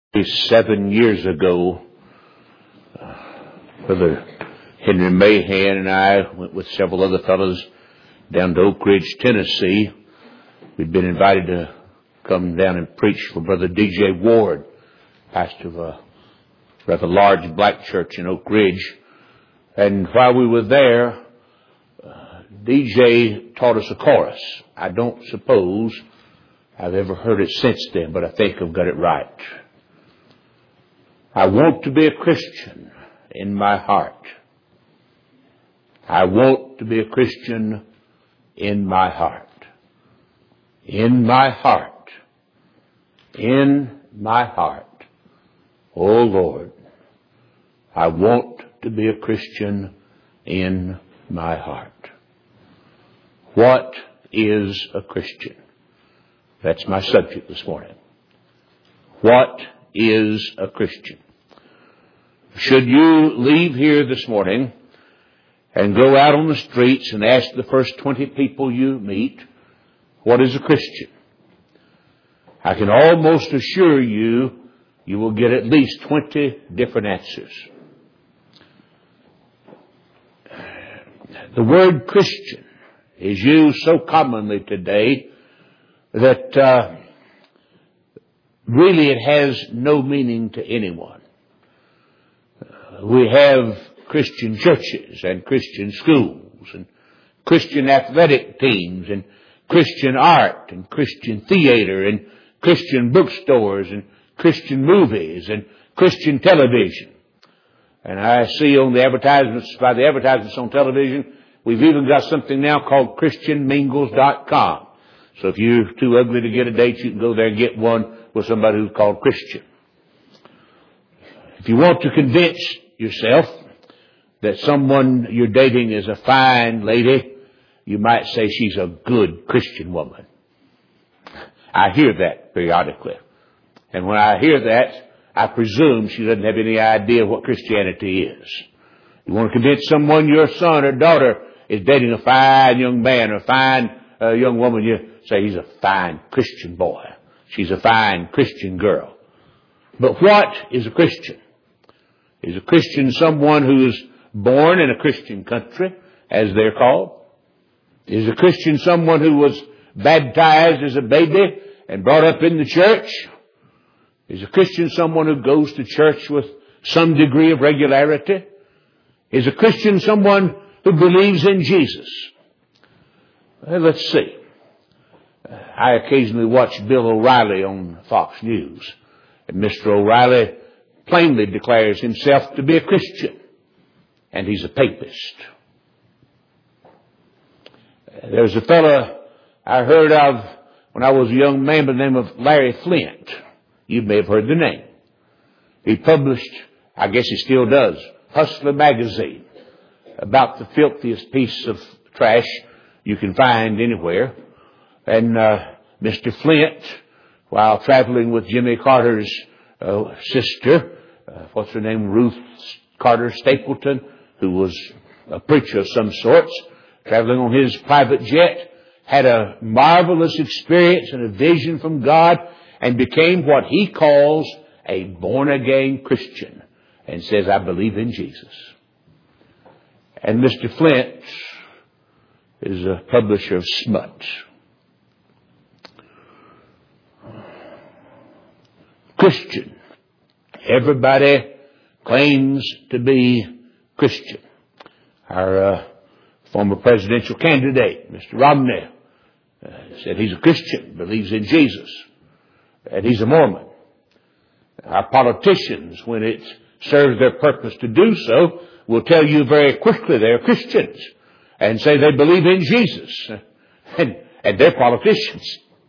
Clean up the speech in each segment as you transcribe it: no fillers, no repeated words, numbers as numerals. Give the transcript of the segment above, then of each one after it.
7 years ago, Brother Henry Mahan and I went with several other fellows down to Oak Ridge, Tennessee. We'd been invited to come down and preach for Brother D.J. Ward, pastor of a rather large black church in Oak Ridge. And while we were there, D.J. taught us a chorus. I don't suppose I've ever heard it since then, but I think I've got it right. I want to be a Christian in my heart. I want to be a Christian in my heart. In my heart. In my heart. Oh Lord, I want to be a Christian in my heart. What is a Christian? That's my subject this morning. What is a Christian? Should you leave here this morning and go out on the streets and ask the first 20 people you meet, what is a Christian? I can almost assure you, you will get at least 20 different answers. The word Christian is used so commonly today that really it has no meaning to anyone. We have Christian churches and Christian schools and Christian athletic teams and Christian art and Christian theater and Christian bookstores and Christian movies and Christian television. And I see on the advertisements, by the advertisements on television, we've even got something now called ChristianMingles.com. So if you're too ugly to get a date, you can go there and get one with somebody who's called Christian. If you want to convince yourself that someone you're dating is a fine lady, you might say she's a good Christian woman. I hear that periodically. And when I hear that, I presume she doesn't have any idea what Christianity is. You want to convince someone your son or daughter is dating a fine young man or a fine young woman, you say he's a fine Christian boy. She's a fine Christian girl. But what is a Christian? Is a Christian someone who is born in a Christian country, as they're called? Is a Christian someone who was baptized as a baby and brought up in the church? Is a Christian someone who goes to church with some degree of regularity? Is a Christian someone who believes in Jesus? Well, let's see. I occasionally watch Bill O'Reilly on Fox News. And Mr. O'Reilly plainly declares himself to be a Christian. And he's a papist. There's a fellow I heard of when I was a young man by the name of Larry Flint. You may have heard the name. He published, I guess he still does, Hustler magazine, about the filthiest piece of trash you can find anywhere. And Mr. Flint, while traveling with Jimmy Carter's sister, what's her name, Ruth Carter Stapleton, who was a preacher of some sorts, traveling on his private jet, had a marvelous experience and a vision from God and became what he calls a born-again Christian and says, I believe in Jesus. And Mr. Flint is a publisher of smut. Christian. Everybody claims to be Christian. Our former presidential candidate, Mr. Romney, said he's a Christian, believes in Jesus, and he's a Mormon. Our politicians, when it serves their purpose to do so, will tell you very quickly they're Christians and say they believe in Jesus, and they're politicians.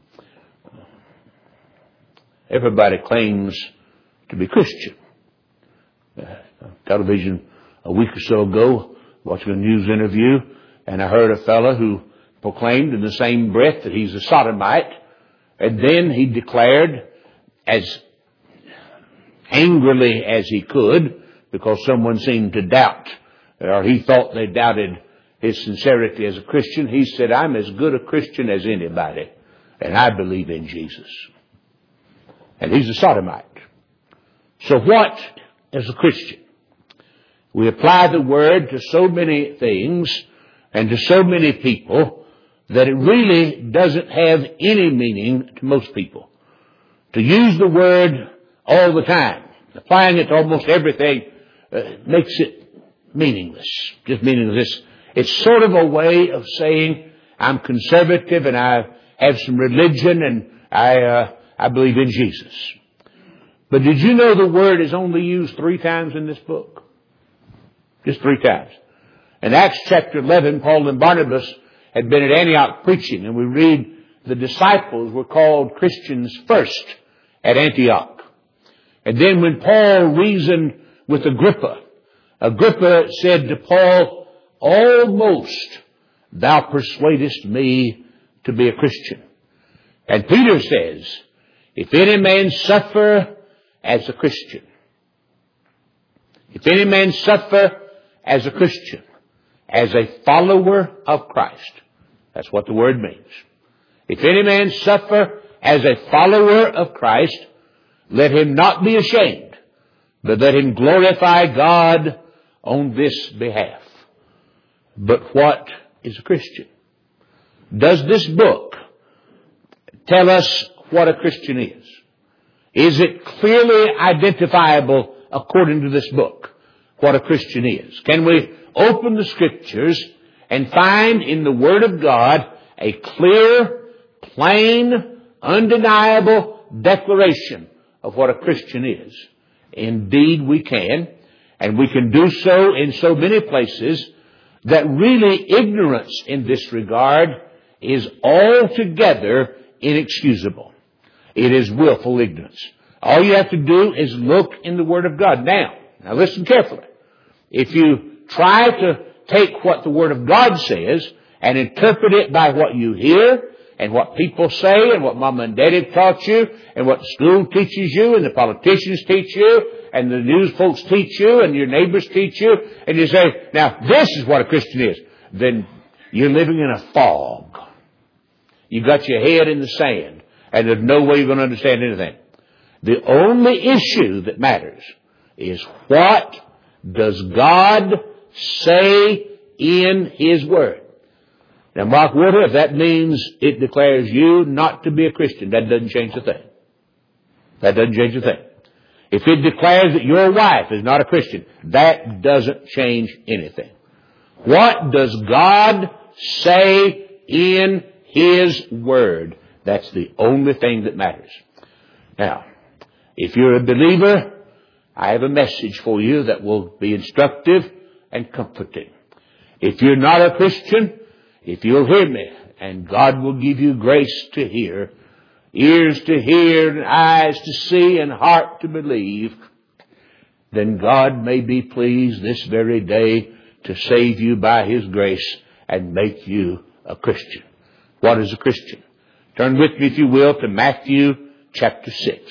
Everybody claims to be Christian. Television a week or so ago, watching a news interview, and I heard a fellow who proclaimed in the same breath that he's a sodomite, and then he declared as angrily as he could, because someone seemed to doubt, or he thought they doubted his sincerity as a Christian, he said, I'm as good a Christian as anybody, and I believe in Jesus. And he's a sodomite. So what is a Christian? We apply the word to so many things and to so many people that it really doesn't have any meaning to most people. To use the word all the time, applying it to almost everything, makes it meaningless. Just meaningless. It's sort of a way of saying, I'm conservative and I have some religion and I believe in Jesus. But did you know the word is only used 3 times in this book? Just 3 times. In Acts chapter 11, Paul and Barnabas had been at Antioch preaching, and we read the disciples were called Christians first at Antioch. And then when Paul reasoned with Agrippa, Agrippa said to Paul, almost thou persuadest me to be a Christian. And Peter says, if any man suffer as a Christian, if any man suffer as a Christian, as a follower of Christ, that's what the word means. If any man suffer as a follower of Christ, let him not be ashamed, but let him glorify God on this behalf. But what is a Christian? Does this book tell us what a Christian is? Is it clearly identifiable according to this book what a Christian is? Can we open the Scriptures and find in the Word of God a clear, plain, undeniable declaration of what a Christian is? Indeed we can, and we can do so in so many places that really ignorance in this regard is altogether inexcusable. It is willful ignorance. All you have to do is look in the Word of God. Now listen carefully. If you try to take what the Word of God says and interpret it by what you hear and what people say and what Mom and Dad have taught you and what the school teaches you and the politicians teach you and the news folks teach you and your neighbors teach you, and you say, now this is what a Christian is, then you're living in a fog. You got your head in the sand and there's no way you're going to understand anything. The only issue that matters is what does God say in His Word. Now, Mark Water, if that means it declares you not to be a Christian, that doesn't change a thing. That doesn't change a thing. If it declares that your wife is not a Christian, that doesn't change anything. What does God say in His Word? That's the only thing that matters. Now, if you're a believer, I have a message for you that will be instructive and comforting. If you're not a Christian, if you'll hear me, and God will give you grace to hear, ears to hear, and eyes to see, and heart to believe, then God may be pleased this very day to save you by His grace and make you a Christian. What is a Christian? Turn with me, if you will, to Matthew chapter 6.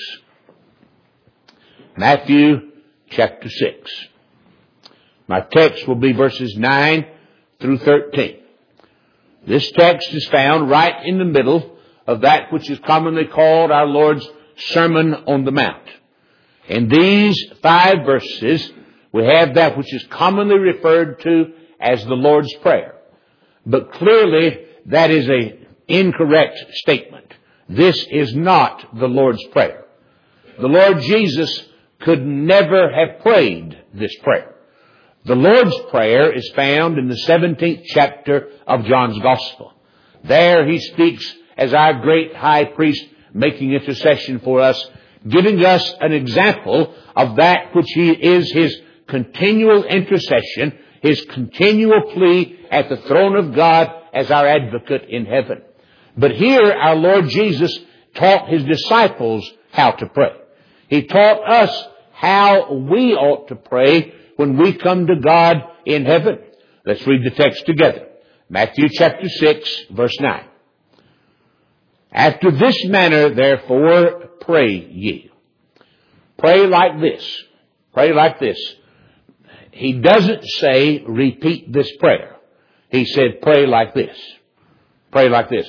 Matthew chapter 6. My text will be verses 9 through 13. This text is found right in the middle of that which is commonly called our Lord's Sermon on the Mount. In these 5 verses, we have that which is commonly referred to as the Lord's Prayer. But clearly, that is an incorrect statement. This is not the Lord's Prayer. The Lord Jesus could never have prayed this prayer. The Lord's Prayer is found in the 17th chapter of John's Gospel. There He speaks as our great high priest making intercession for us, giving us an example of that which is His continual intercession, His continual plea at the throne of God as our advocate in heaven. But here our Lord Jesus taught His disciples how to pray. He taught us how we ought to pray when we come to God in heaven. Let's read the text together. Matthew chapter 6, verse 9. After this manner, therefore, pray ye. Pray like this. Pray like this. He doesn't say, repeat this prayer. He said, pray like this. Pray like this.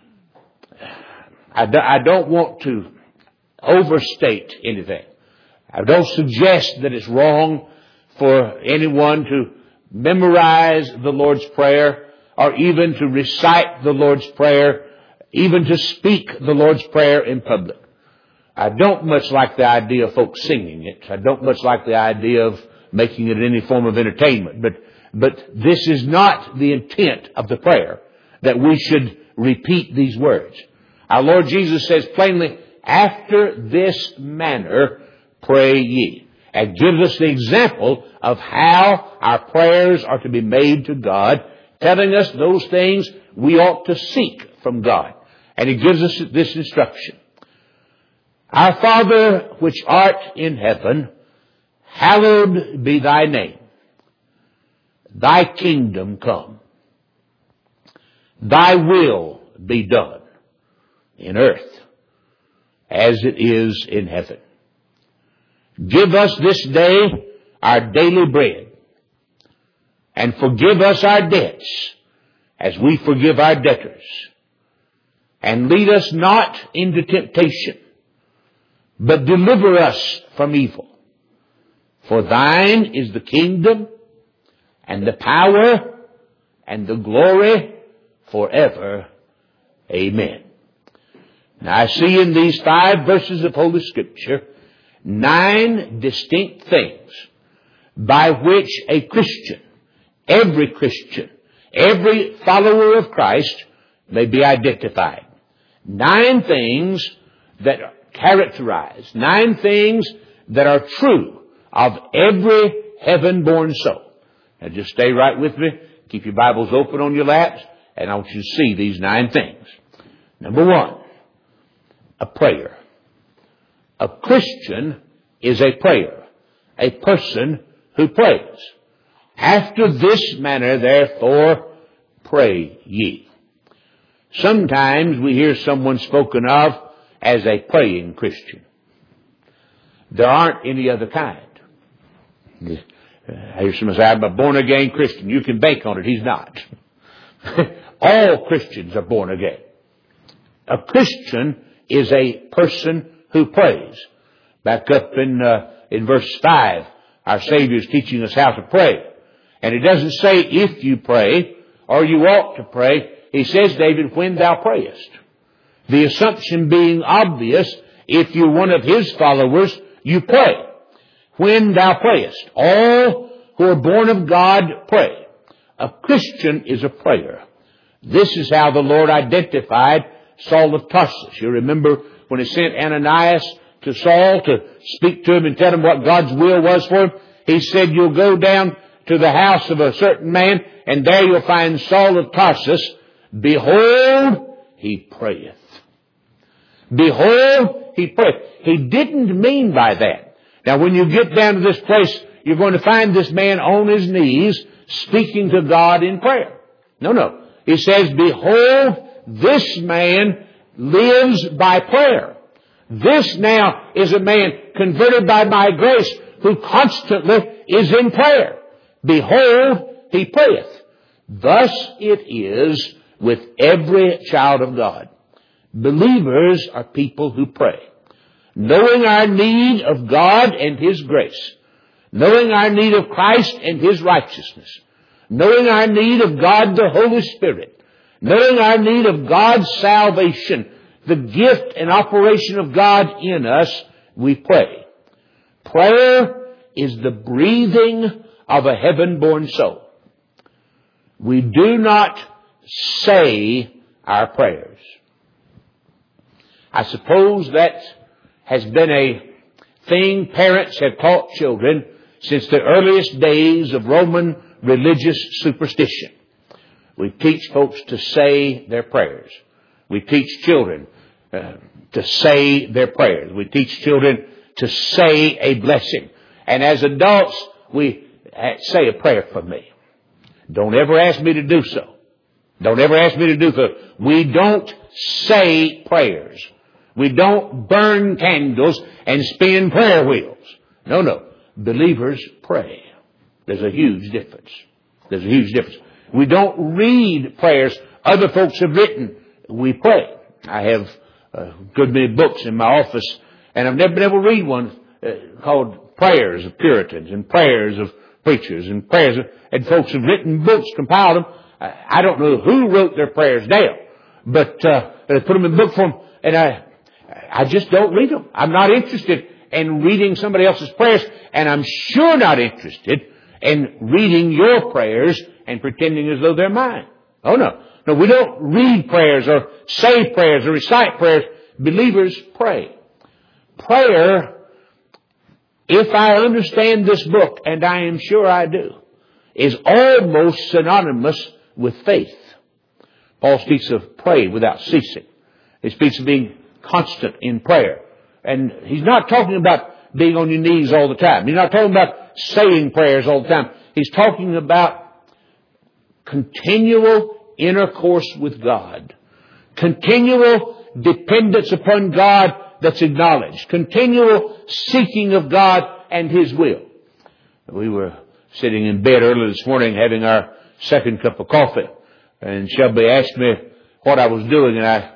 I don't want to overstate anything. I don't suggest that it's wrong for anyone to memorize the Lord's Prayer or even to recite the Lord's Prayer, even to speak the Lord's Prayer in public. I don't much like the idea of folks singing it. I don't much like the idea of making it any form of entertainment. But this is not the intent of the prayer, that we should repeat these words. Our Lord Jesus says plainly, after this manner pray ye. And gives us the example of how our prayers are to be made to God, telling us those things we ought to seek from God. And He gives us this instruction. Our Father which art in heaven, hallowed be thy name. Thy kingdom come. Thy will be done in earth as it is in heaven. Give us this day our daily bread, and forgive us our debts as we forgive our debtors. And lead us not into temptation, but deliver us from evil. For thine is the kingdom and the power and the glory forever. Amen. Now I see in these 5 verses of Holy Scripture 9 distinct things by which a Christian, every follower of Christ may be identified. 9 things that characterize, 9 things that are true of every heaven-born soul. Now just stay right with me. Keep your Bibles open on your laps, and I want you to see these 9 things. Number 1, a prayer. A Christian is a prayer, a person who prays. After this manner, therefore, pray ye. Sometimes we hear someone spoken of as a praying Christian. There aren't any other kind. I hear someone say, I'm a born-again Christian. You can bank on it. He's not. All Christians are born again. A Christian is a person who prays. Back up in verse 5, our Savior is teaching us how to pray. And it doesn't say if you pray or you ought to pray. He says, David, when thou prayest. The assumption being obvious, if you're one of His followers, you pray. When thou prayest. All who are born of God pray. A Christian is a prayer. This is how the Lord identified Saul of Tarsus. You remember when He sent Ananias to Saul to speak to him and tell him what God's will was for him? He said, you'll go down to the house of a certain man, and there you'll find Saul of Tarsus. Behold, he prayeth. Behold, he prayeth. He didn't mean by that. Now, when you get down to this place, you're going to find this man on his knees speaking to God in prayer. No. He says, behold, this man lives by prayer. This now is a man converted by my grace who constantly is in prayer. Behold, he prayeth. Thus it is with every child of God. Believers are people who pray. Knowing our need of God and His grace. Knowing our need of Christ and His righteousness. Knowing our need of God the Holy Spirit. Knowing our need of God's salvation. The gift and operation of God in us, we pray. Prayer is the breathing of a heaven-born soul. We do not say our prayers. I suppose that has been a thing parents have taught children since the earliest days of Roman religious superstition. We teach folks to say their prayers. We teach children to say their prayers. We teach children to say a blessing. And as adults, we say a prayer for me. Don't ever ask me to do so. Don't ever ask me to do so. We don't say prayers. We don't burn candles and spin prayer wheels. No. Believers pray. There's a huge difference. We don't read prayers other folks have written. We pray. I have a good many books in my office, and I've never been able to read one called prayers of Puritans and prayers of preachers and prayers and folks have written books, compiled them. I don't know who wrote their prayers down, but they put them in book form, and I just don't read them. I'm not interested in reading somebody else's prayers, and I'm sure not interested in reading your prayers and pretending as though they're mine. Oh no. No, we don't read prayers or say prayers or recite prayers. Believers pray. Prayer, if I understand this book, and I am sure I do, is almost synonymous with faith. Paul speaks of pray without ceasing. He speaks of being constant in prayer. And he's not talking about being on your knees all the time. He's not talking about saying prayers all the time. He's talking about continual intercourse with God. Continual dependence upon God that's acknowledged. Continual seeking of God and His will. We were sitting in bed early this morning having our second cup of coffee, and Shelby asked me what I was doing, and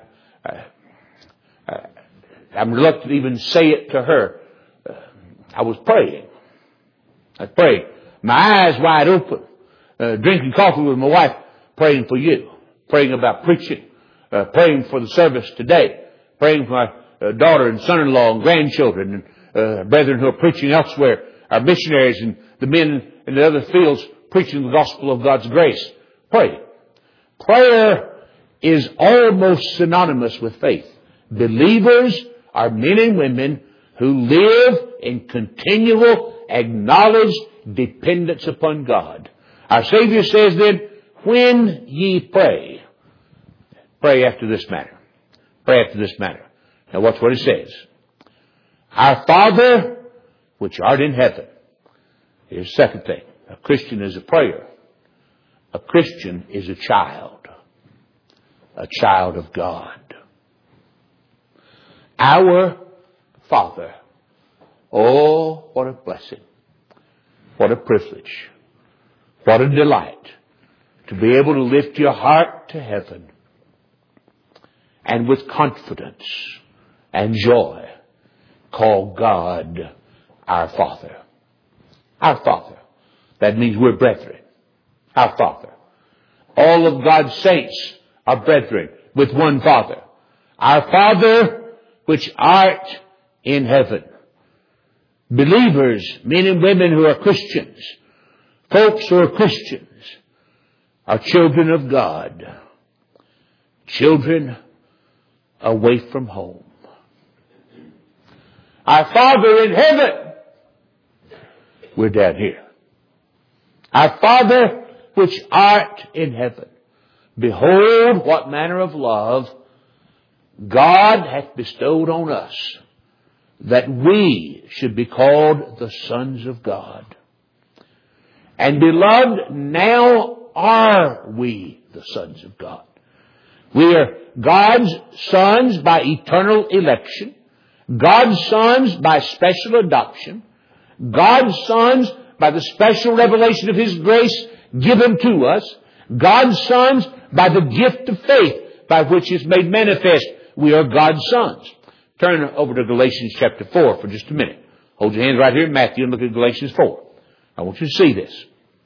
I'm reluctant to even say it to her. I was praying. I prayed. My eyes wide open, drinking coffee with my wife, praying for you, praying about preaching, praying for the service today, praying for my daughter and son-in-law and grandchildren and brethren who are preaching elsewhere, our missionaries and the men in the other fields preaching the gospel of God's grace. Pray. Prayer is almost synonymous with faith. Believers are men and women who live in continual, acknowledged dependence upon God. Our Savior says then, when ye pray, pray after this manner. Pray after this manner. Now watch what it says. Our Father, which art in heaven. Here's the second thing. A Christian is a prayer. A Christian is a child. A child of God. Our Father. Oh, what a blessing. What a privilege. What a delight to be able to lift your heart to heaven and with confidence and joy call God our Father. Our Father. That means we're brethren. Our Father. All of God's saints are brethren with one Father. Our Father which art in heaven. Believers, men and women who are Christians, folks who are Christians, are children of God. Children away from home. Our Father in heaven. We're down here. Our Father which art in heaven. Behold what manner of love God hath bestowed on us, that we should be called the sons of God. And beloved, now are we the sons of God. We are God's sons by eternal election, God's sons by special adoption, God's sons by the special revelation of His grace given to us, God's sons by the gift of faith by which is made manifest we are God's sons. Turn over to Galatians chapter 4 for just a minute. Hold your hands right here in Matthew and look at Galatians 4. I want you to see this.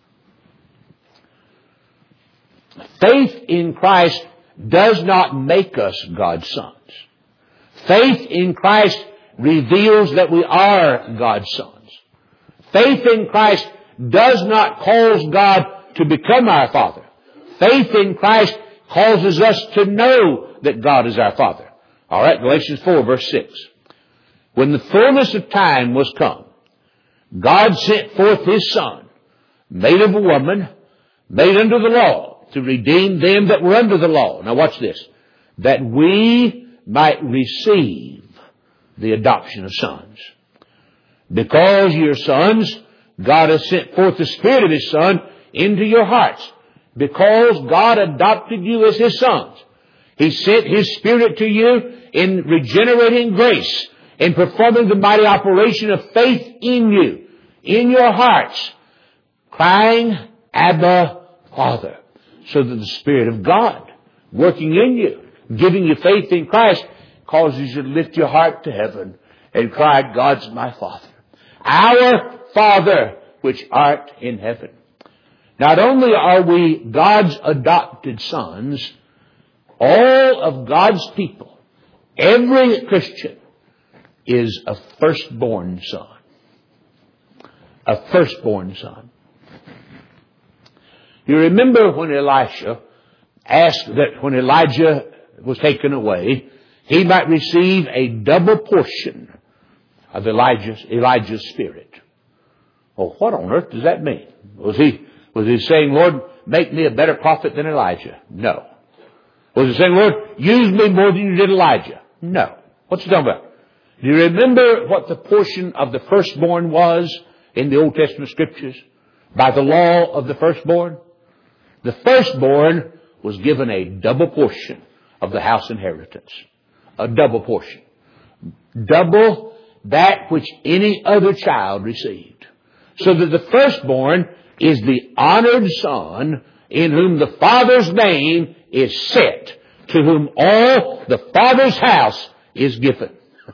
Faith in Christ does not make us God's sons. Faith in Christ reveals that we are God's sons. Faith in Christ does not cause God to become our Father. Faith in Christ causes us to know that God is our Father. All right, Galatians 4 verse 6. When the fullness of time was come, God sent forth His Son, made of a woman, made under the law, to redeem them that were under the law. Now watch this. That we might receive the adoption of sons. Because you're sons, God has sent forth the Spirit of His Son into your hearts. Because God adopted you as His sons. He sent His Spirit to you in regenerating grace, in performing the mighty operation of faith in you, in your hearts, crying, Abba, Father. So that the Spirit of God working in you, giving you faith in Christ, causes you to lift your heart to heaven and cry, God's my Father. Our Father which art in heaven. Not only are we God's adopted sons, all of God's people, every Christian is a firstborn son. A firstborn son. You remember when Elisha asked that when Elijah was taken away, he might receive a double portion of Elijah's spirit. Well, what on earth does that mean? Was he saying, Lord, make me a better prophet than Elijah? No. Was he saying, Lord, use me more than you did Elijah? No. What's he talking about? Do you remember what the portion of the firstborn was in the Old Testament Scriptures? By the law of the firstborn? The firstborn was given a double portion of the house inheritance. A double portion. Double that which any other child received. So that the firstborn is the honored son in whom the Father's name is set, to whom all the Father's house is given.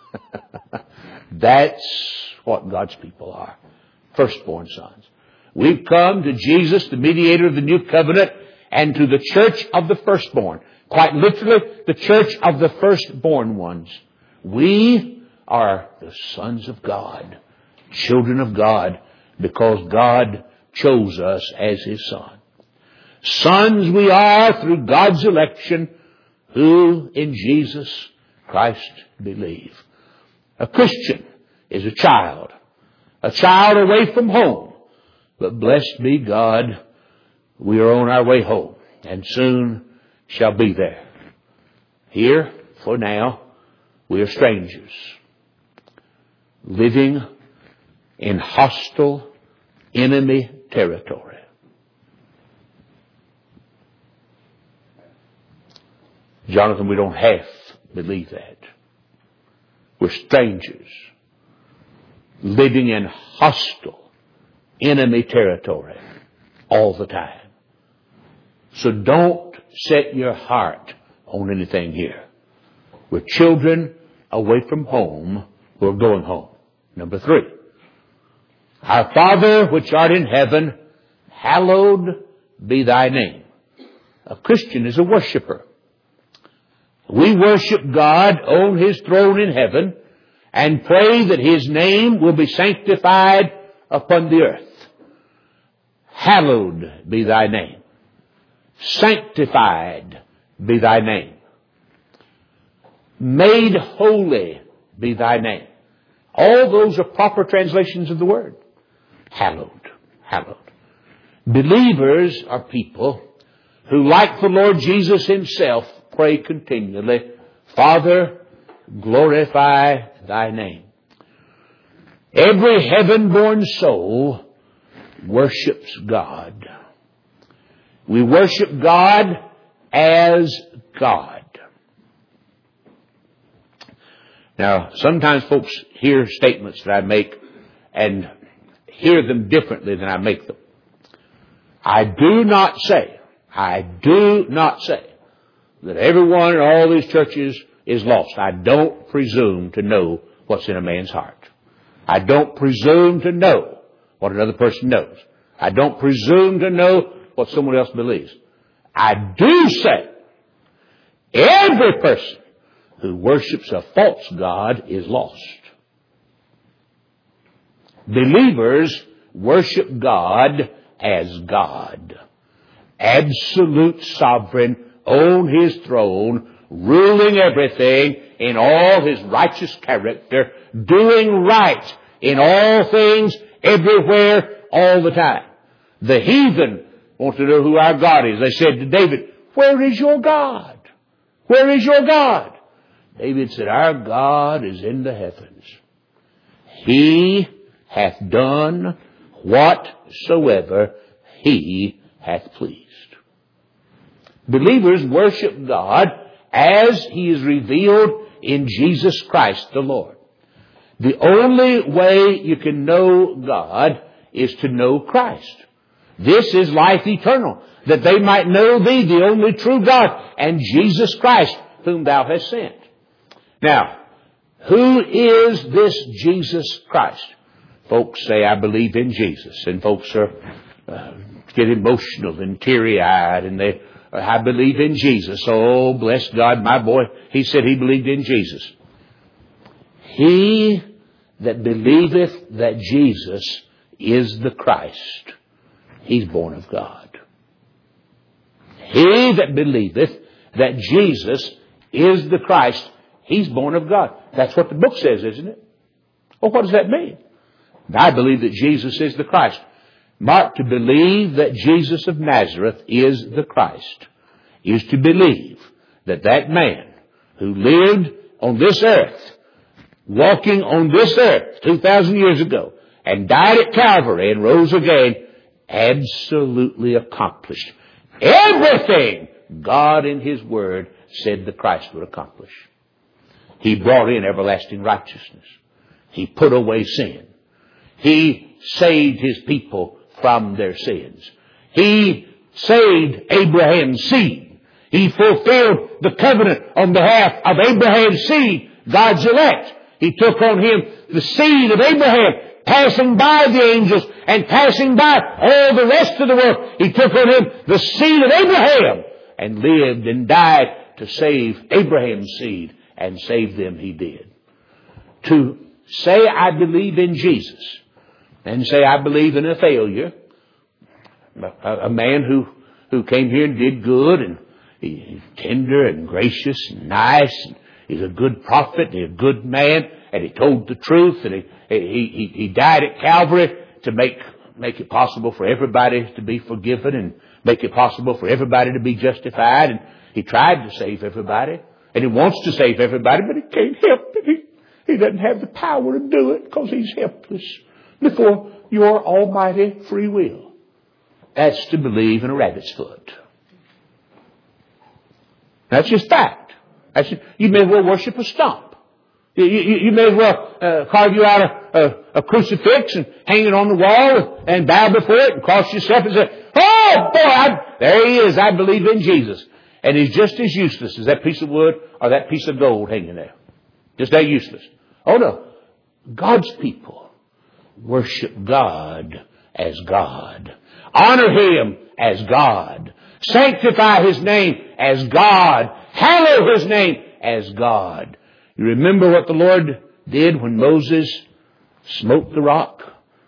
That's what God's people are. Firstborn sons. We've come to Jesus, the mediator of the new covenant, and to the church of the firstborn. Quite literally, the church of the firstborn ones. We are the sons of God, children of God, because God chose us as His Son. Sons we are through God's election, who in Jesus Christ believe. A Christian is a child away from home. But blessed be God, we are on our way home, and soon shall be there. Here, for now, we are strangers, living in hostile enemy territory. Jonathan, we don't half believe that. We're strangers, living in hostile enemy territory all the time. So don't set your heart on anything here. We're children away from home who are going home. Number 3. Our Father which art in heaven, hallowed be thy name. A Christian is a worshiper. We worship God on His throne in heaven and pray that His name will be sanctified upon the earth. Hallowed be thy name. Sanctified be thy name. Made holy be thy name. All those are proper translations of the word. Hallowed. Hallowed. Believers are people who, like the Lord Jesus Himself, pray continually, Father, glorify thy name. Every heaven-born soul worships God. We worship God as God. Now, sometimes folks hear statements that I make and hear them differently than I make them. I do not say that everyone in all these churches is lost. I don't presume to know what's in a man's heart. I don't presume to know what another person knows. I don't presume to know what someone else believes. I do say every person who worships a false god is lost. Believers worship God as God. Absolute sovereign on His throne, ruling everything in all His righteous character, doing right in all things, everywhere, all the time. The heathen want to know who our God is. They said to David, where is your God? Where is your God? David said, our God is in the heavens. He hath done whatsoever He hath pleased. Believers worship God as He is revealed in Jesus Christ the Lord. The only way you can know God is to know Christ. This is life eternal, that they might know Thee, the only true God, and Jesus Christ, whom Thou hast sent. Now, who is this Jesus Christ? folks say, I believe in Jesus. And folks are get emotional and teary-eyed, and I believe in Jesus. Oh, bless God, my boy, he said he believed in Jesus. He that believeth that Jesus is the Christ, he's born of God. He that believeth that Jesus is the Christ, he's born of God. That's what the book says, isn't it? Well, what does that mean? I believe that Jesus is the Christ. Mark, to believe that Jesus of Nazareth is the Christ is to believe that that man who lived on this earth, walking on this earth 2,000 years ago, and died at Calvary and rose again, absolutely accomplished everything God in His Word said the Christ would accomplish. He brought in everlasting righteousness. He put away sin. He saved His people from their sins. He saved Abraham's seed. He fulfilled the covenant on behalf of Abraham's seed, God's elect. He took on Him the seed of Abraham, passing by the angels and passing by all the rest of the world. He took on Him the seed of Abraham and lived and died to save Abraham's seed, and save them He did. To say I believe in Jesus and say I believe in a failure, a man who came here and did good, and he's tender and gracious and nice, and he's a good prophet, and he's a good man, and he told the truth, and he died at Calvary to make it possible for everybody to be forgiven and make it possible for everybody to be justified. And he tried to save everybody, and he wants to save everybody, but he can't help it. He doesn't have the power to do it because he's helpless before your almighty free will. That's to believe in a rabbit's foot. That's just fact. You may as well worship a stump. You may as well carve you out a crucifix and hang it on the wall and bow before it and cross yourself and say, oh boy, there he is, I believe in Jesus. And he's just as useless as that piece of wood or that piece of gold hanging there. Just that useless. Oh no. God's people worship God as God. Honor Him as God. Sanctify His name as God. Hallow His name as God. You remember what the Lord did when Moses smote the rock?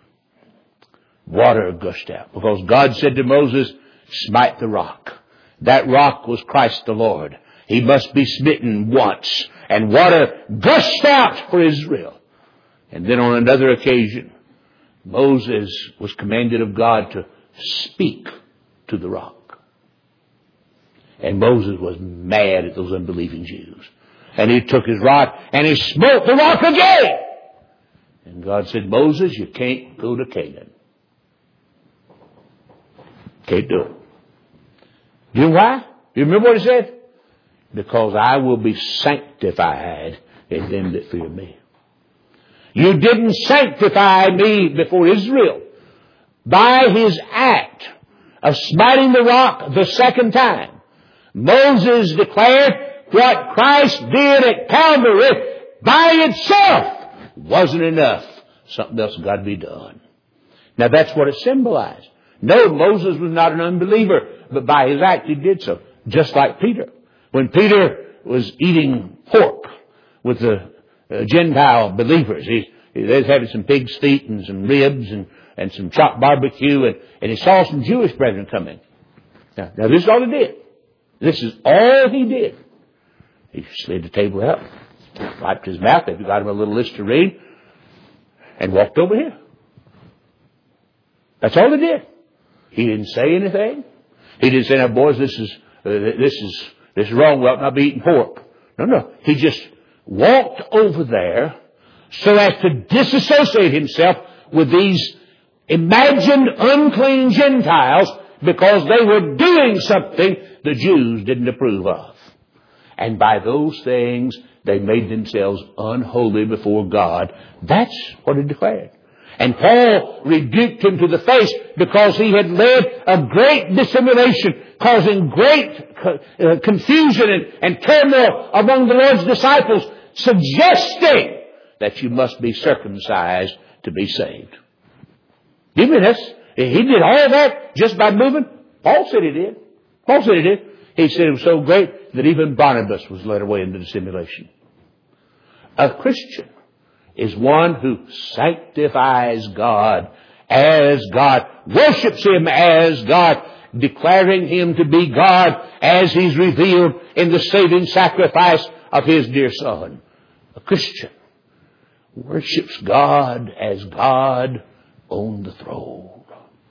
Water gushed out. Because God said to Moses, smite the rock. That rock was Christ the Lord. He must be smitten once. And water gushed out for Israel. And then on another occasion, Moses was commanded of God to speak to the rock. And Moses was mad at those unbelieving Jews. And he took his rod and he smote the rock again. And God said, Moses, you can't go to Canaan. Can't do it. Do you know why? You remember what he said? Because I will be sanctified in them that fear me. You didn't sanctify me before Israel by his act of smiting the rock the second time. Moses declared what Christ did at Calvary by itself wasn't enough. Something else got to be done. Now that's what it symbolized. No, Moses was not an unbeliever, but by his act he did so. Just like Peter. When Peter was eating pork with the Gentile believers, he was having some pig's feet and some ribs and some chopped barbecue, and he saw some Jewish brethren coming. Now this is all he did. This is all he did. He slid the table out, wiped his mouth, they got him a little Listerine, and walked over here. That's all he did. He didn't say anything. He didn't say, now boys, this is wrong. We ought not be eating pork. No. He just walked over there so as to disassociate himself with these imagined unclean Gentiles because they were doing something the Jews didn't approve of. And by those things, they made themselves unholy before God. That's what he declared. And Paul rebuked him to the face because he had led a great dissimulation, causing great confusion and turmoil among the Lord's disciples, suggesting that you must be circumcised to be saved. He did all that just by moving. Paul said he did. Paul said he did. He said it was so great that even Barnabas was led away into dissimulation. A Christian is one who sanctifies God as God, worships Him as God, declaring Him to be God as He's revealed in the saving sacrifice of His dear Son. A Christian worships God as God on the throne.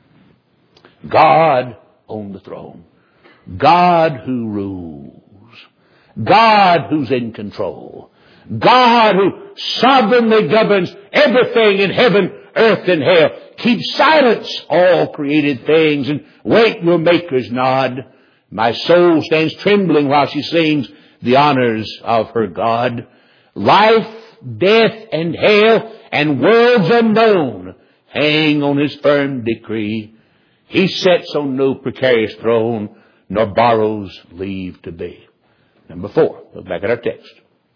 God on the throne. God who rules. God who's in control. God who sovereignly governs everything in heaven, earth, and hell. Keep silence, all created things, and wait your Maker's nod. My soul stands trembling while she sings the honors of her God. Life, death, and hell, and worlds unknown hang on His firm decree. He sits on no precarious throne, nor borrows leave to be. Number 4. Look back at our text.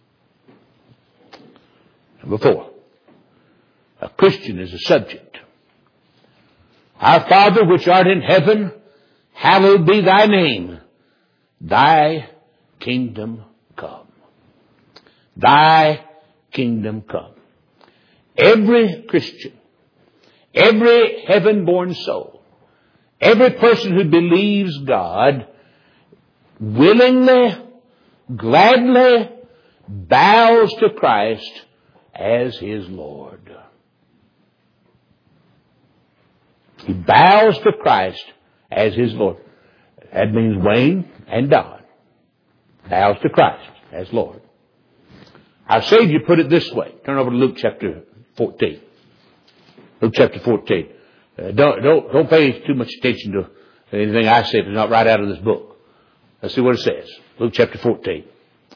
Number 4. A Christian is a subject. Our Father which art in heaven, hallowed be Thy name. Thy kingdom come. Thy kingdom come. Every Christian, every heaven-born soul, every person who believes God willingly, gladly bows to Christ as his Lord. He bows to Christ as his Lord. That means Wayne and Don bows to Christ as Lord. Our Savior put it this way. Turn over to Luke chapter 14. Luke chapter 14. Don't pay too much attention to anything I say if it's not right out of this book. Let's see what it says. Luke chapter 14.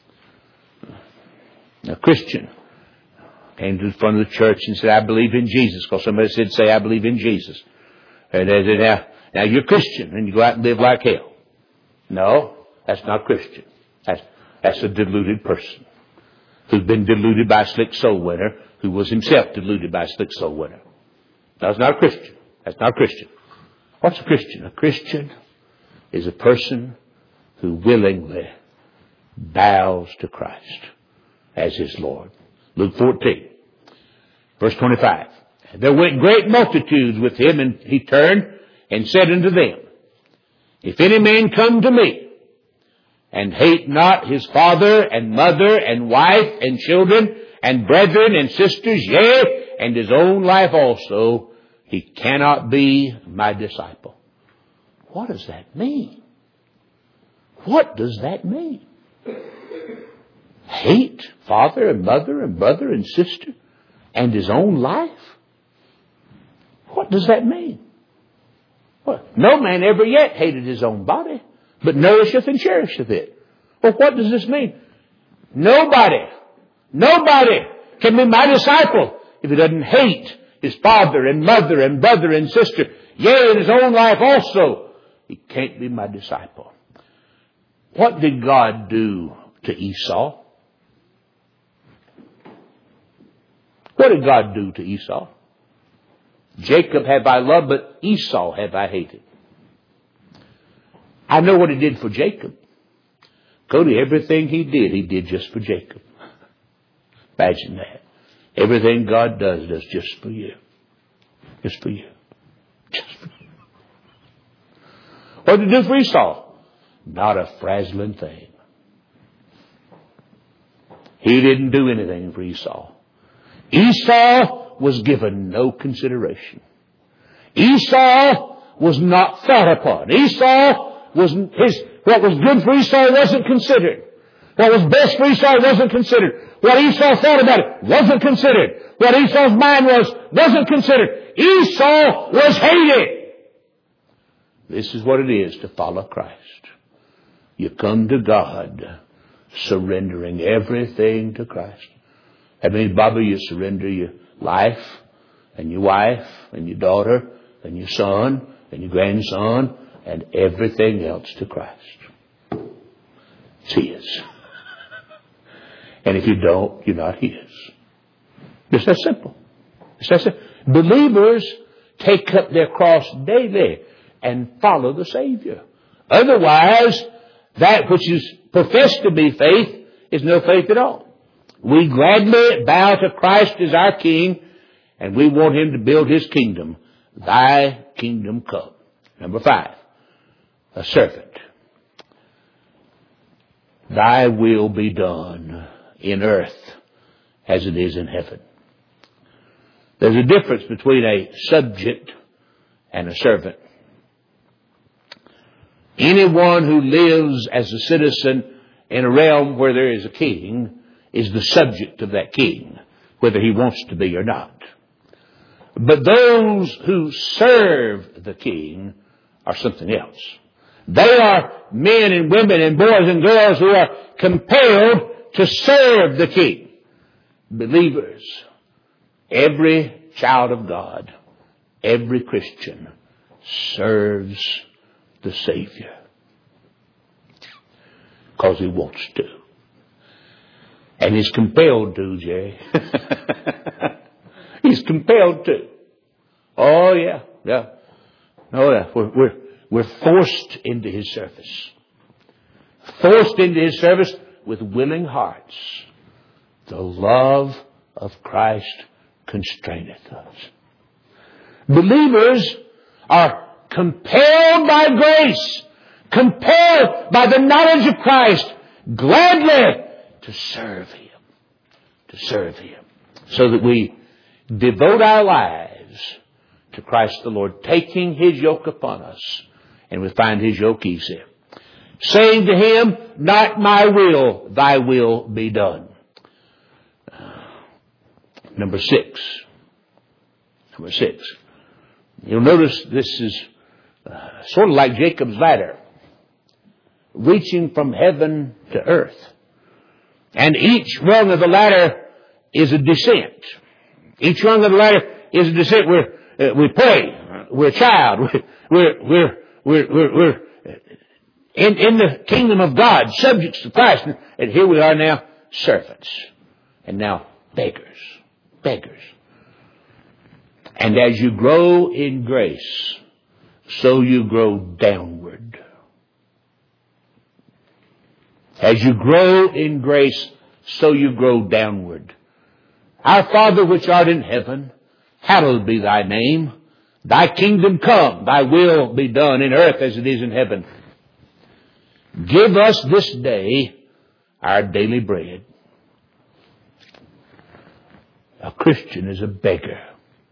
A Christian came to the front of the church and said, I believe in Jesus. Because somebody said, say, I believe in Jesus. And they said, now you're a Christian and you go out and live like hell. No, that's not Christian. That's a deluded person who's been deluded by a slick soul winner who was himself deluded by a slick soul winner. That's not a Christian. That's not a Christian. What's a Christian? A Christian is a person who willingly bows to Christ as his Lord. Luke 14, verse 25. There went great multitudes with him, and he turned and said unto them, if any man come to me, and hate not his father and mother and wife and children and brethren and sisters, yea, and his own life also, he cannot be my disciple. What does that mean? What does that mean? Hate father and mother and brother and sister and his own life? What does that mean? Well, no man ever yet hated his own body, but nourisheth and cherisheth it. Well, what does this mean? Nobody can be my disciple if he doesn't hate his father and mother and brother and sister, yea, in his own life also. He can't be my disciple. What did God do to Esau? What did God do to Esau? Jacob have I loved, but Esau have I hated. I know what he did for Jacob. Cody, everything he did just for Jacob. Imagine that. Everything God does just for you. Just for you. Just for you. What did he do for Esau? Not a frazzling thing. He didn't do anything for Esau. Esau was given no consideration. Esau was not thought upon. Esau was what was good for Esau wasn't considered. What was best for Esau wasn't considered. What Esau thought about it wasn't considered. What Esau's mind wasn't considered. Esau was hated. This is what it is to follow Christ. You come to God surrendering everything to Christ. That means, Bobby, you surrender your life and your wife and your daughter and your son and your grandson and everything else to Christ. It's His. And if you don't, you're not His. It's that simple. It's that simple. Believers take up their cross daily and follow the Savior. Otherwise, that which is professed to be faith is no faith at all. We gladly bow to Christ as our King, and we want Him to build His kingdom. Thy kingdom come. Number 5, a servant. Thy will be done in earth as it is in heaven. There's a difference between a subject and a servant. Anyone who lives as a citizen in a realm where there is a king is the subject of that king, whether he wants to be or not. But those who serve the king are something else. They are men and women and boys and girls who are compelled to serve the king. Believers, every child of God, every Christian serves the Savior because he wants to. And he's compelled to, Jerry. He's compelled to. Oh, yeah. Oh, yeah. We're forced into His service. Forced into His service with willing hearts. The love of Christ constraineth us. Believers are compelled by grace, compelled by the knowledge of Christ, gladly to serve Him. To serve Him. So that we devote our lives to Christ the Lord, taking His yoke upon us, and we find His yoke easy. Saying to Him, not my will, thy will be done. Number 6. You'll notice this is sort of like Jacob's ladder, reaching from heaven to earth. And each rung of the ladder is a descent. Each rung of the ladder is a descent. We pray. We're a child. We're in the kingdom of God, subjects to Christ. And here we are now, servants. And now beggars. And as you grow in grace, so you grow downward. As you grow in grace, so you grow downward. Our Father which art in heaven, hallowed be thy name. Thy kingdom come, thy will be done in earth as it is in heaven. Give us this day our daily bread. A Christian is a beggar.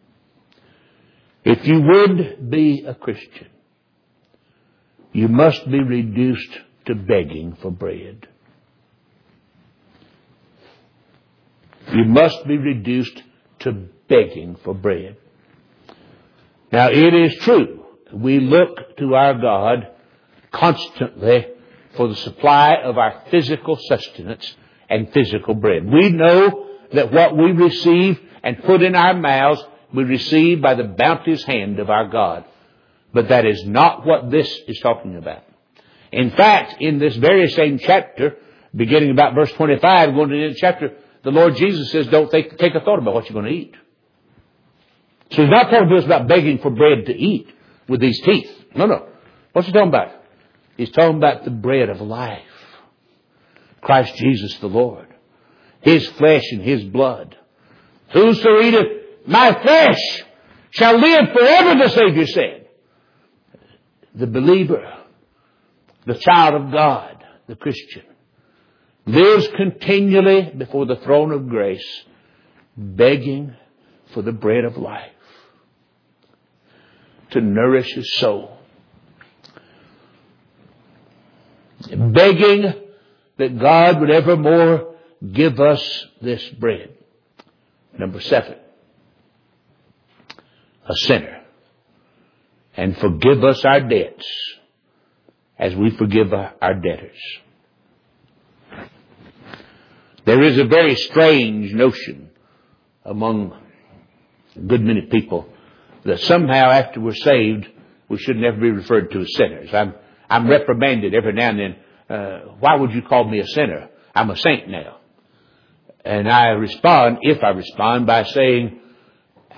If you would be a Christian, you must be reduced to begging for bread. You must be reduced to begging for bread. Now, it is true, we look to our God constantly for the supply of our physical sustenance and physical bread. We know that what we receive and put in our mouths, we receive by the bounteous hand of our God. But that is not what this is talking about. In fact, in this very same chapter, beginning about verse 25, going to the end of the chapter, the Lord Jesus says, don't take a thought about what you're going to eat. So He's not talking to us about begging for bread to eat with these teeth. No. What's He talking about? He's talking about the bread of life. Christ Jesus the Lord. His flesh and His blood. Whoso eateth my flesh shall live forever, the Savior said. The believer, the child of God, the Christian, lives continually before the throne of grace, begging for the bread of life to nourish his soul. Begging that God would evermore give us this bread. Number 7, a sinner, and forgive us our debts as we forgive our debtors. There is a very strange notion among a good many people that somehow after we're saved, we should never be referred to as sinners. I'm reprimanded every now and then. Why would you call me a sinner? I'm a saint now. And I respond, if I respond, by saying,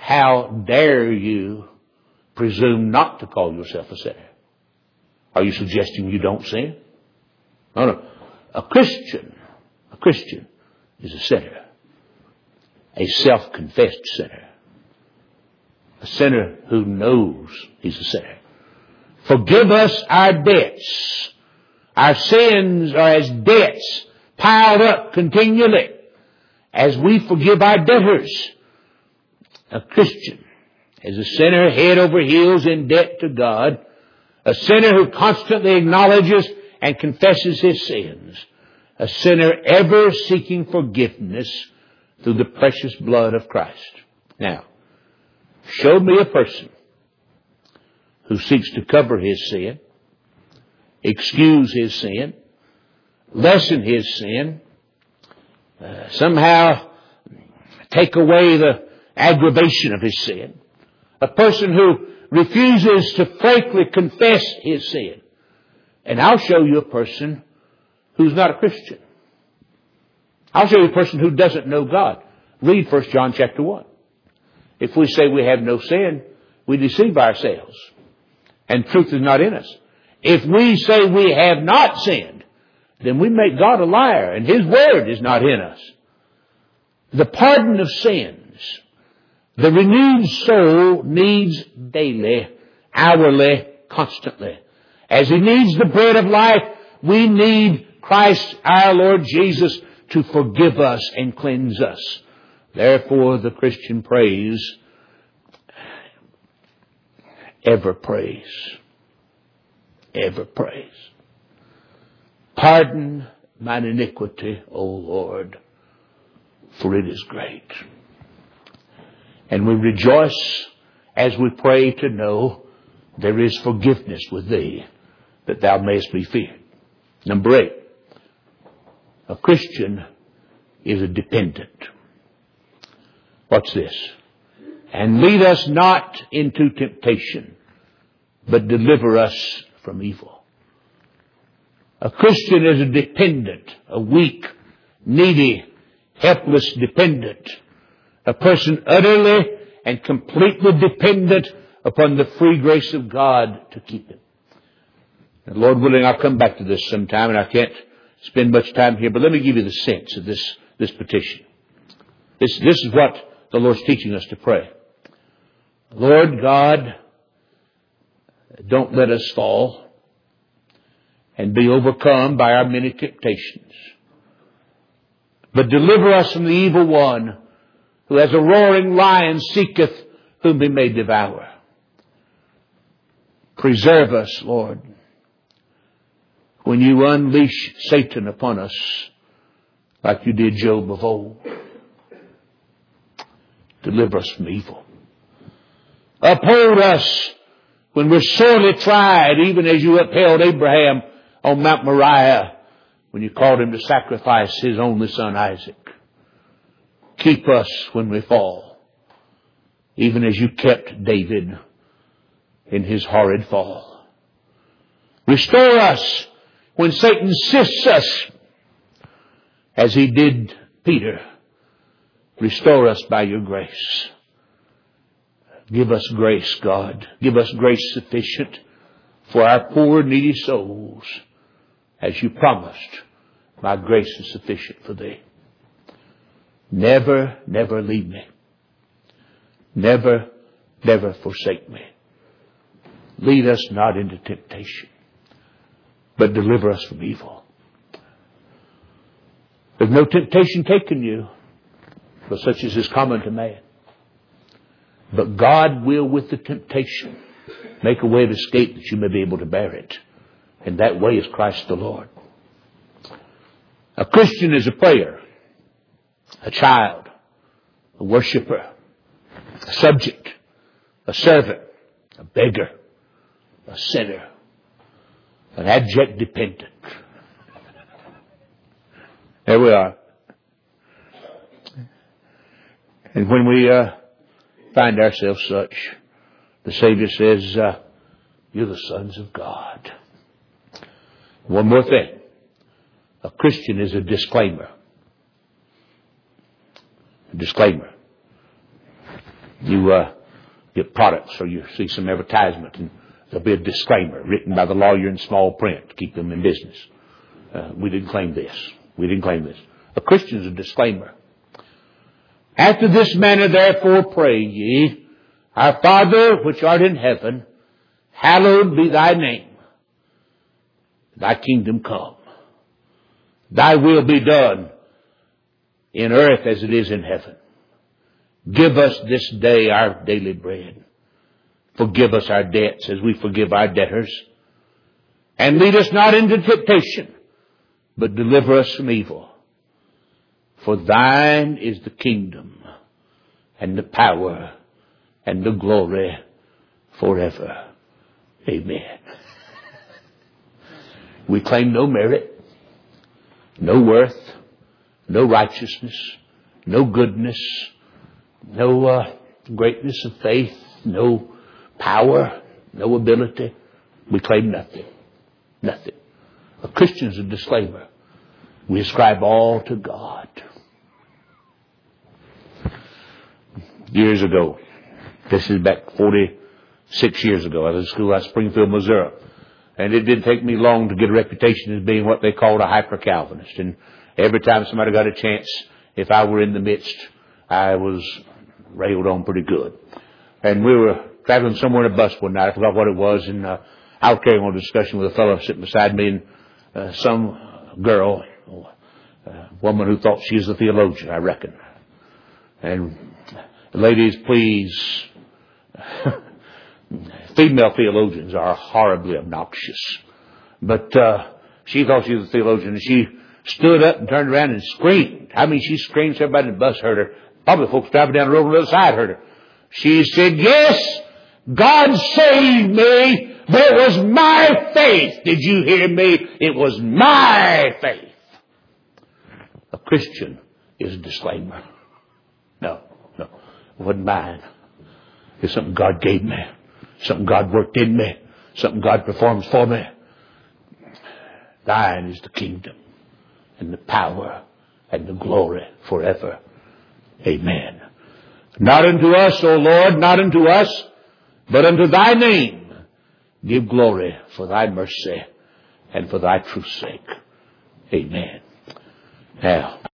how dare you presume not to call yourself a sinner? Are you suggesting you don't sin? No. A Christian is a sinner. A self-confessed sinner. A sinner who knows he's a sinner. Forgive us our debts. Our sins are as debts piled up continually as we forgive our debtors. A Christian is a sinner head over heels in debt to God. A sinner who constantly acknowledges and confesses his sins. A sinner ever seeking forgiveness through the precious blood of Christ. Now, show me a person who seeks to cover his sin, excuse his sin, lessen his sin, somehow take away the aggravation of his sin. A person who refuses to frankly confess his sin. And I'll show you a person who's not a Christian. I'll show you a person who doesn't know God. Read 1 John chapter 1. If we say we have no sin, we deceive ourselves, and truth is not in us. If we say we have not sinned, then we make God a liar, and His word is not in us. The pardon of sins, the renewed soul needs daily, hourly, constantly. As he needs the bread of life, we need Christ our Lord Jesus to forgive us and cleanse us. Therefore, the Christian prays, ever prays, ever prays. Pardon mine iniquity, O Lord, for it is great. And we rejoice as we pray to know there is forgiveness with Thee, that Thou mayest be feared. Number 8, a Christian is a dependent. What's this? And lead us not into temptation, but deliver us from evil. A Christian is a dependent, a weak, needy, helpless dependent. A person utterly and completely dependent upon the free grace of God to keep him. And Lord willing, I'll come back to this sometime, and I can't spend much time here, but let me give you the sense of this petition. This is what the Lord's teaching us to pray. Lord God, don't let us fall and be overcome by our many temptations, but deliver us from the evil one, who as a roaring lion seeketh whom he may devour. Preserve us, Lord, when you unleash Satan upon us like you did Job of old. Deliver us from evil. Uphold us when we're sorely tried, even as you upheld Abraham on Mount Moriah when you called him to sacrifice his only son Isaac. Keep us when we fall, even as you kept David in his horrid fall. Restore us when Satan sifts us, as he did Peter. Restore us by your grace. Give us grace, God. Give us grace sufficient for our poor, needy souls, as you promised. My grace is sufficient for thee. Never, never leave me. Never, never forsake me. Lead us not into temptation, but deliver us from evil. There's no temptation taken you, but such as is common to man. But God will, with the temptation, make a way of escape that you may be able to bear it. And that way is Christ the Lord. A Christian is a prayer, a child, a worshiper, a subject, a servant, a beggar, a sinner, an abject dependent. There we are. And when we find ourselves such, the Savior says, you're the sons of God. One more thing. A Christian is a disclaimer. A disclaimer. You get products or you see some advertisement and there'll be a disclaimer written by the lawyer in small print to keep them in business. We didn't claim this. We didn't claim this. A Christian's a disclaimer. After this manner therefore pray ye, Our Father which art in heaven, hallowed be thy name. Thy kingdom come. Thy will be done in earth as it is in heaven. Give us this day our daily bread. Forgive us our debts as we forgive our debtors. And lead us not into temptation, but deliver us from evil. For thine is the kingdom and the power and the glory forever. Amen. We claim no merit, no worth, no righteousness, no goodness, no greatness of faith, no power, no ability. We claim nothing. Nothing. A Christian's a disclaimer. We ascribe all to God. Years ago, this is back 46 years ago, I was at school out of Springfield, Missouri. And it didn't take me long to get a reputation as being what they called a hyper-Calvinist. And every time somebody got a chance, if I were in the midst, I was railed on pretty good. And we were traveling somewhere in a bus one night. I forgot what it was. And I was carrying on a discussion with a fellow sitting beside me, and some girl, a woman who thought she was a theologian, I reckon. And ladies, please, female theologians are horribly obnoxious. But she thought she was a theologian, and she stood up and turned around and screamed. I mean, she screamed so everybody in the bus heard her. Probably folks driving down the road on the other side heard her. She said, yes, God saved me, but it was my faith. Did you hear me? It was my faith. A Christian is a disclaimer. No, it wasn't mine. It's something God gave me. Something God worked in me. Something God performs for me. Thine is the kingdom and the power and the glory forever. Amen. Not unto us, O Lord, not unto us, but unto thy name give glory for thy mercy and for thy truth's sake. Amen. Now,